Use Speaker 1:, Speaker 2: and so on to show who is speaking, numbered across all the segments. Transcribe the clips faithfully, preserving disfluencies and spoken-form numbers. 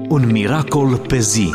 Speaker 1: Un miracol pe zi.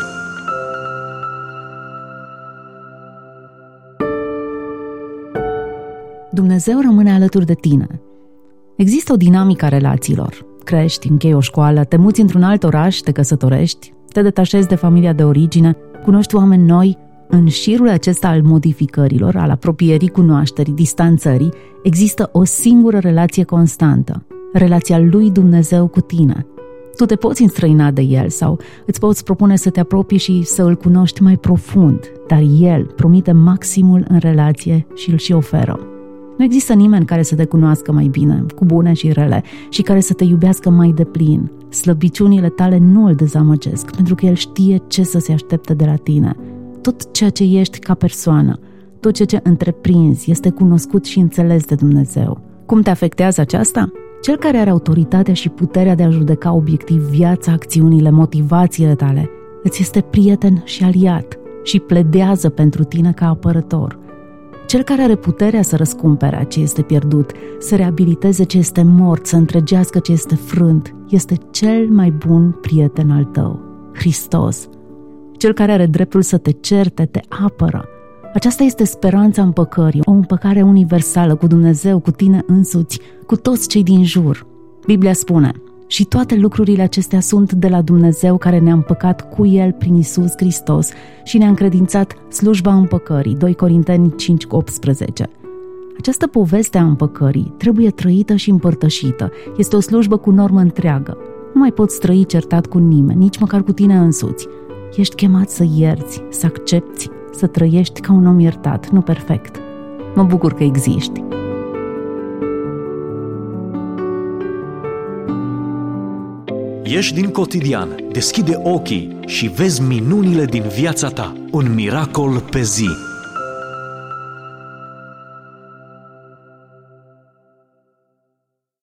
Speaker 2: Dumnezeu rămâne alături de tine. Există o dinamică a relațiilor. Crești, închei o școală, te muți într-un alt oraș, te căsătorești, te detașezi de familia de origine, cunoști oameni noi. În șirul acesta al modificărilor, al apropierii, cunoașterii, distanțării, există o singură relație constantă, relația lui Dumnezeu cu tine. Tu te poți înstrăina de El sau îți poți propune să te apropii și să îl cunoști mai profund, dar El promite maximul în relație și îl și oferă. Nu există nimeni care să te cunoască mai bine, cu bune și rele, și care să te iubească mai deplin. Slăbiciunile tale nu îl dezamăgesc, pentru că El știe ce să se aștepte de la tine. Tot ceea ce ești ca persoană, tot ceea ce întreprinzi este cunoscut și înțeles de Dumnezeu. Cum te afectează aceasta? Cel care are autoritatea și puterea de a judeca obiectiv viața, acțiunile, motivațiile tale, îți este prieten și aliat și pledează pentru tine ca apărător. Cel care are puterea să răscumpere ce este pierdut, să reabiliteze ce este mort, să întregească ce este frânt, este cel mai bun prieten al tău, Hristos. Cel care are dreptul să te certe, te apără. Aceasta este speranța împăcării, o împăcare universală cu Dumnezeu, cu tine însuți, cu toți cei din jur. Biblia spune: și toate lucrurile acestea sunt de la Dumnezeu, care ne-a împăcat cu El prin Iisus Hristos și ne-a încredințat slujba împăcării. doi Corinteni cinci optsprezece. Această poveste a împăcării trebuie trăită și împărtășită. Este o slujbă cu normă întreagă. Nu mai poți trăi certat cu nimeni, nici măcar cu tine însuți. Ești chemat să ierți, să accepti, să trăiești ca un om iertat, nu perfect. Mă bucur că existi.
Speaker 1: Ieși din cotidian, deschide ochii și vezi minunile din viața ta. Un miracol pe zi.